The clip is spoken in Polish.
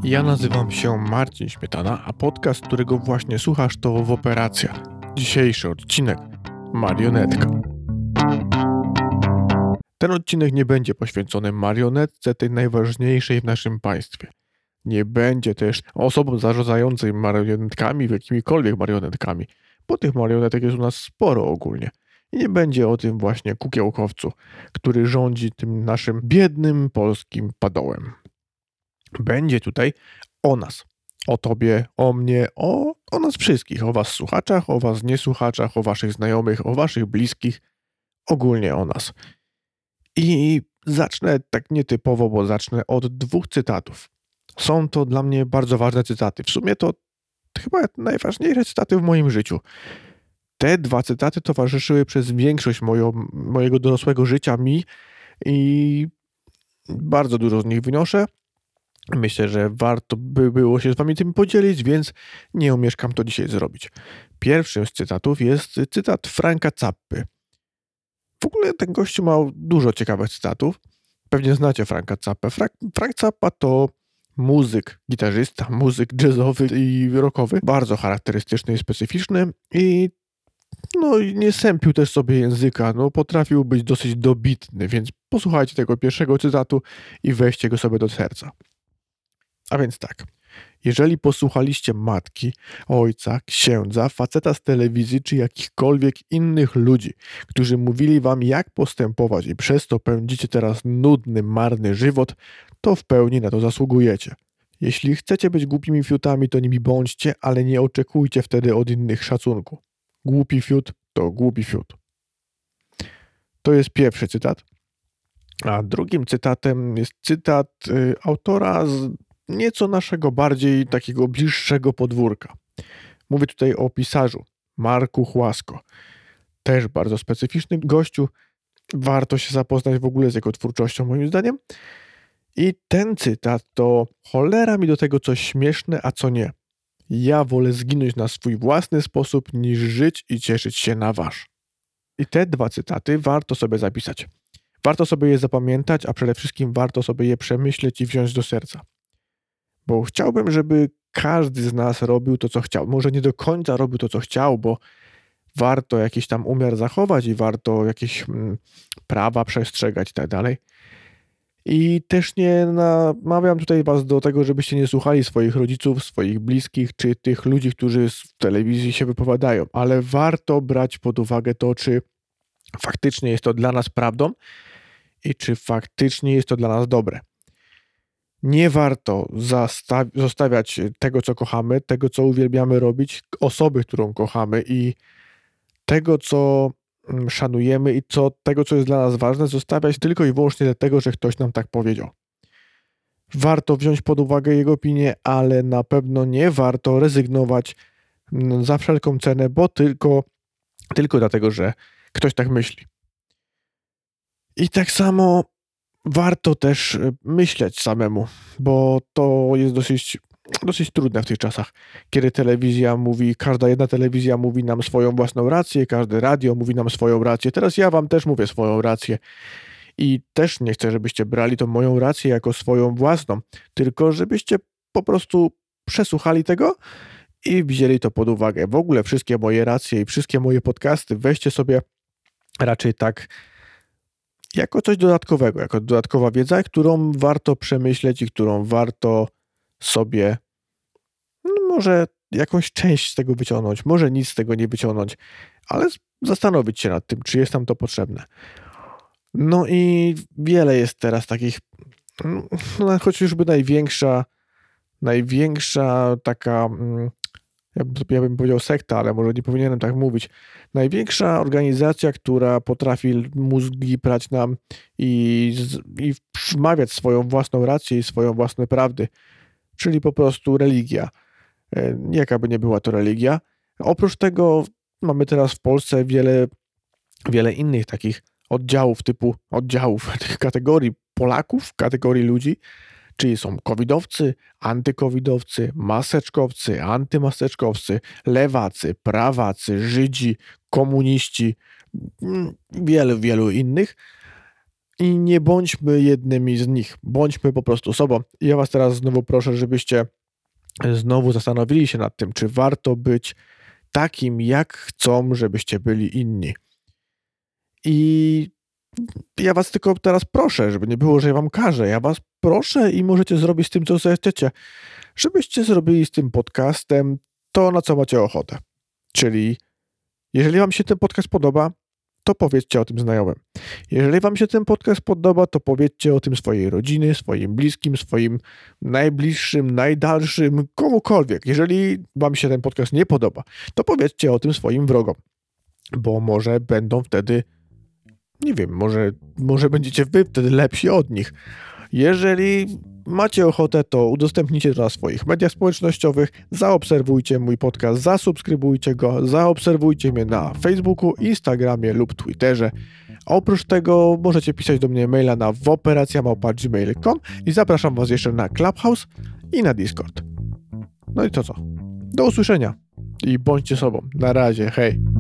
Ja nazywam się Marcin Śmietana, a podcast, którego właśnie słuchasz, to Woperacja. Dzisiejszy odcinek Marionetka. Ten odcinek nie będzie poświęcony marionetce, tej najważniejszej w naszym państwie. Nie będzie też osobom zarządzającym marionetkami, jakimikolwiek marionetkami, bo tych marionetek jest u nas sporo ogólnie. I nie będzie o tym właśnie kukiełkowcu, który rządzi tym naszym biednym polskim padołem. Będzie tutaj o nas, o tobie, o mnie, o nas wszystkich, o was słuchaczach, o was niesłuchaczach, o waszych znajomych, o waszych bliskich, ogólnie o nas. I zacznę tak nietypowo, bo zacznę od 2 cytatów. Są to dla mnie bardzo ważne cytaty. W sumie to chyba najważniejsze cytaty w moim życiu. Te 2 cytaty towarzyszyły przez większość mojego dorosłego życia mi i bardzo dużo z nich wynoszę. Myślę, że warto by było się z wami tym podzielić, więc nie omieszkam to dzisiaj zrobić. Pierwszym z cytatów jest cytat Franka Zappy. W ogóle ten gościu ma dużo ciekawych cytatów. Pewnie znacie Franka Zappę. Frank Zappa to muzyk, gitarzysta, muzyk jazzowy i rockowy, bardzo charakterystyczny i specyficzny i nie sępił też sobie języka, potrafił być dosyć dobitny, więc posłuchajcie tego pierwszego cytatu i weźcie go sobie do serca. A więc tak, jeżeli posłuchaliście matki, ojca, księdza, faceta z telewizji czy jakichkolwiek innych ludzi, którzy mówili wam jak postępować i przez to pędzicie teraz nudny, marny żywot, to w pełni na to zasługujecie. Jeśli chcecie być głupimi fiutami, to nimi bądźcie, ale nie oczekujcie wtedy od innych szacunku. Głupi fiut to głupi fiut. To jest pierwszy cytat. A drugim cytatem jest cytat autora z nieco naszego bardziej takiego bliższego podwórka. Mówię tutaj o pisarzu Marku Chłasko. Też bardzo specyficzny gościu. Warto się zapoznać w ogóle z jego twórczością, moim zdaniem. I ten cytat to: cholera mi do tego, co śmieszne, a co nie. Ja wolę zginąć na swój własny sposób, niż żyć i cieszyć się na wasz. I te 2 cytaty warto sobie zapisać. Warto sobie je zapamiętać, a przede wszystkim warto sobie je przemyśleć i wziąć do serca. Bo chciałbym, żeby każdy z nas robił to, co chciał. Może nie do końca robił to, co chciał, bo warto jakiś tam umiar zachować i warto jakieś prawa przestrzegać i tak dalej. I też nie namawiam tutaj was do tego, żebyście nie słuchali swoich rodziców, swoich bliskich, czy tych ludzi, którzy w telewizji się wypowiadają, ale warto brać pod uwagę to, czy faktycznie jest to dla nas prawdą i czy faktycznie jest to dla nas dobre. Nie warto zostawiać tego, co kochamy, tego, co uwielbiamy robić, osoby, którą kochamy i tego, co szanujemy i tego, co jest dla nas ważne, zostawiać tylko i wyłącznie dlatego, że ktoś nam tak powiedział. Warto wziąć pod uwagę jego opinię, ale na pewno nie warto rezygnować za wszelką cenę, bo tylko dlatego, że ktoś tak myśli. I tak samo warto też myśleć samemu, bo to jest dosyć trudne w tych czasach, kiedy każda jedna telewizja mówi nam swoją własną rację, każde radio mówi nam swoją rację. Teraz ja wam też mówię swoją rację i też nie chcę, żebyście brali tą moją rację jako swoją własną, tylko żebyście po prostu przesłuchali tego i wzięli to pod uwagę. W ogóle wszystkie moje racje i wszystkie moje podcasty weźcie sobie raczej tak jako coś dodatkowego, jako dodatkowa wiedza, którą warto przemyśleć i którą warto sobie może jakąś część z tego wyciągnąć, może nic z tego nie wyciągnąć, ale zastanowić się nad tym, czy jest nam to potrzebne. No i wiele jest teraz takich, choć już by największa taka, ja bym powiedział sekta, ale może nie powinienem tak mówić. Największa organizacja, która potrafi mózgi prać nam i wmawiać swoją własną rację i swoją własne prawdy, czyli po prostu religia. Jaka by nie była to religia. Oprócz tego mamy teraz w Polsce wiele innych takich tych kategorii Polaków, kategorii ludzi, czyli są covidowcy, antykowidowcy, maseczkowcy, antymaseczkowcy, lewacy, prawacy, Żydzi, komuniści, wielu innych. i nie bądźmy jednymi z nich. Bądźmy po prostu sobą. I ja was teraz znowu proszę, żebyście znowu zastanowili się nad tym, czy warto być takim, jak chcą, żebyście byli inni. I ja was tylko teraz proszę, żeby nie było, że ja wam każę. Ja was proszę i możecie zrobić z tym, co chcecie. Żebyście zrobili z tym podcastem to, na co macie ochotę. Czyli jeżeli wam się ten podcast podoba, to powiedzcie o tym znajomym. Jeżeli wam się ten podcast podoba, to powiedzcie o tym swojej rodziny, swoim bliskim, swoim najbliższym, najdalszym, komukolwiek. Jeżeli wam się ten podcast nie podoba, to powiedzcie o tym swoim wrogom. Bo może będą wtedy, nie wiem, może będziecie wy wtedy lepsi od nich. Jeżeli macie ochotę, to udostępnijcie to na swoich mediach społecznościowych, zaobserwujcie mój podcast, zasubskrybujcie go, zaobserwujcie mnie na Facebooku, Instagramie lub Twitterze. Oprócz tego możecie pisać do mnie maila na woperacja@gmail.com i zapraszam was jeszcze na Clubhouse i na Discord. No i to co? Do usłyszenia i bądźcie sobą. Na razie, hej!